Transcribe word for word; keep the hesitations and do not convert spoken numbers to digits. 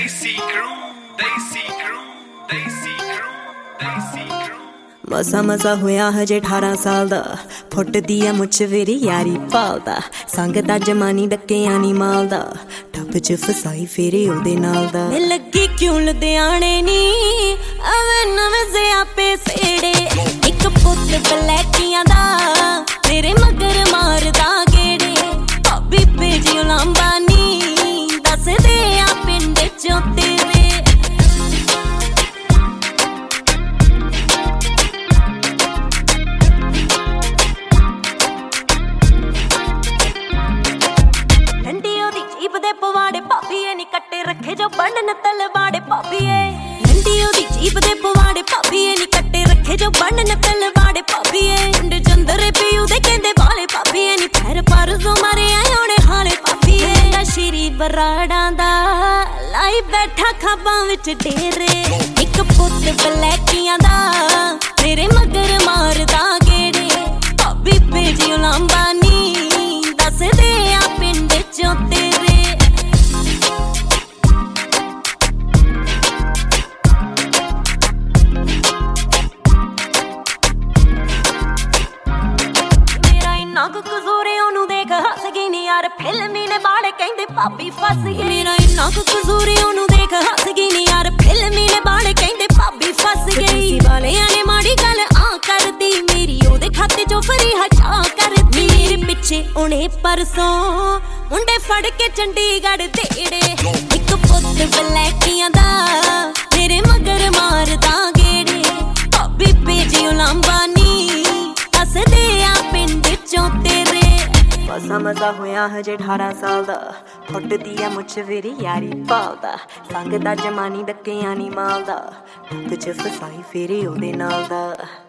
Desi crew, Desi crew, Desi crew, Desi crew। ਮਸਾ ਮਸਾ ਹੋਇਆ ਹਜੇ ਅਠਾਰਾਂ ਸਾਲ ਦਾ, ਫੁੱਟਦੀ ਆ ਮੁੱਛ ਵੇਰੀ ਯਾਰੀ ਭਾਲਦਾ, ਸੰਗ ਦਾ ਜਮਾਨੀ ਡੱਕਿਆਂ ਨੀ ਮਾਲਦਾ, ਠੱਪ ਚ ਫਸਾਈ ਫੇਰੇ ਉਹਦੇ ਨਾਲ ਦਾ। ਮੈਂ ਲੱਗੀ ਕਿਉਂ ਲੁਧਿਆਣੇ ਨੀ ਐਵੇਂ ਨਵੇਂ ਜ਼ਿਆਪੇ ਸੇੜੇ, ਇੱਕ ਪੁੱਤ ਬਲੈਕੀਆਂ ਦਾ ਤੇਰੇ ਮਗਰ ਮਾਰਦਾ ਗੇੜੇ, ਭਾਬੀ ਭੇਜਿਓ ਲਾਂਬਾ ਨੀ ਦੱਸਦੇ ਆ ਪਿੰਡ ਚੋਂ ਤੇਰੇ। ਪਵਾੜੇ ਭਾਬੀਏ ਨੀ ਕੱਟੇ ਰੱਖੇ ਜੋ ਬੰਨ ਤਲਵਾੜੇ ਭਾਬੀਏ, ਲੰਡੀ ਉਹਦੀ ਜੀਪ ਦੇ ਪਵਾੜੇ ਭਾਬੀਏ ਨੀ ਕੱਟੇ ਰੱਖੇ ਜੋ ਬੰਨ ਤਲਵਾੜੇ ਭਾਬੀਏ, ਮੁੰਡ ਜੰਦਰੇ ਪੀਉ ਦੇ ਕਹਿੰਦੇ ਵਾਲੇ ਭਾਬੀਏ ਨੀ ਫੇਰ ਪਰਜ਼ੋਂ ਮਾਰੇ ਆਉਣੇ ਹਾਲੇ ਭਾਬੀਏ। ਦਾ ਸ਼੍ਰੀ ਬਰਾੜਾਂ ਦਾ ਲਾਈ ਬੈਠਾ ਖਾਬਾਂ ਵਿੱਚ ਡੇਰੇ, ਇੱਕ ਪੁੱਤ ਬਲੈਕੀਆਂ ਦਾ ਤੇਰੇ ਮਗਰ ਮਾਰਦਾ ਗੇੜੇ, ਭਾਬੀ ਭੇਜਿਓ ਲਾਂਬਾ ਨੀ ਦੱਸਦੇ ਆ ਪਿੰਡ ਚੋਂ ਤੇਰੇ। ਕਜ਼ੂਰੇ ਉਹਨੂੰ ਦੇਖ ਹੱਸ ਗਈ ਨੀ ਯਾਰ, ਫਿਲਮੀ ਨੇ ਬਾੜੇ ਕਹਿੰਦੇ ਭਾਬੀ ਫਸ ਗਈ। ਮੇਰਾ ਇੰਨਾ ਕੁ ਕਜ਼ੂਰੇ ਉਹਨੂੰ ਦੇਖ ਹੱਸ ਗਈ ਨੀ ਯਾਰ, ਫਿਲਮੀ ਨੇ ਬਾੜੇ ਕਹਿੰਦੇ ਭਾਬੀ ਫਸ ਗਈ। ਵਾਲਿਆਂ ਨੇ ਮਾੜੀ ਗੱਲ ਆ ਕਰਦੀ, ਮੇਰੀ ਉਹਦੇ ਖਾਤੇ ਚੋਂ ਫਰੀ ਹਟਾ ਕਰਦੀ। ਮੇਰੇ ਪਿੱਛੇ ਉਹਨੇ ਪਰਸੋਂ ਮੁੰਡੇ ਫੜ ਕੇ ਚੰਡੀਗੜ੍ਹ ਦੇੜੇ, ਇੱਕ ਪੁੱਤ ਬਲੈਕੀਆਂ ਦਾ ਤੇਰੇ ਮਗਰ ਮਾਰਦਾ ਗੇੜੇ, ਭਾਬੀ ਭੇਜਿਓ ਲਾਂਬਾ ਨੀ ਦੱਸਦੇ ਆ ਪਿੰਡ ਚੋਂ ਤੇਰੇ। ਮਸਾ ਮਸਾ ਹੋਇਆ ਹਜੇ ਅਠਾਰਾਂ ਸਾਲ ਦਾ, ਫੁੱਟਦੀ ਆ ਮੁੱਛ ਵੇਰੀ ਯਾਰੀ ਭਾਲਦਾ, ਸੰਗ ਦਾ ਜਮਾਨੀ ਡੱਕਿਆਂ ਨੀ ਮਾਲਦਾ, ਠੱਪ ਚ ਫਸਾਈ ਫੇਰੇ ਉਹਦੇ ਨਾਲ ਦਾ।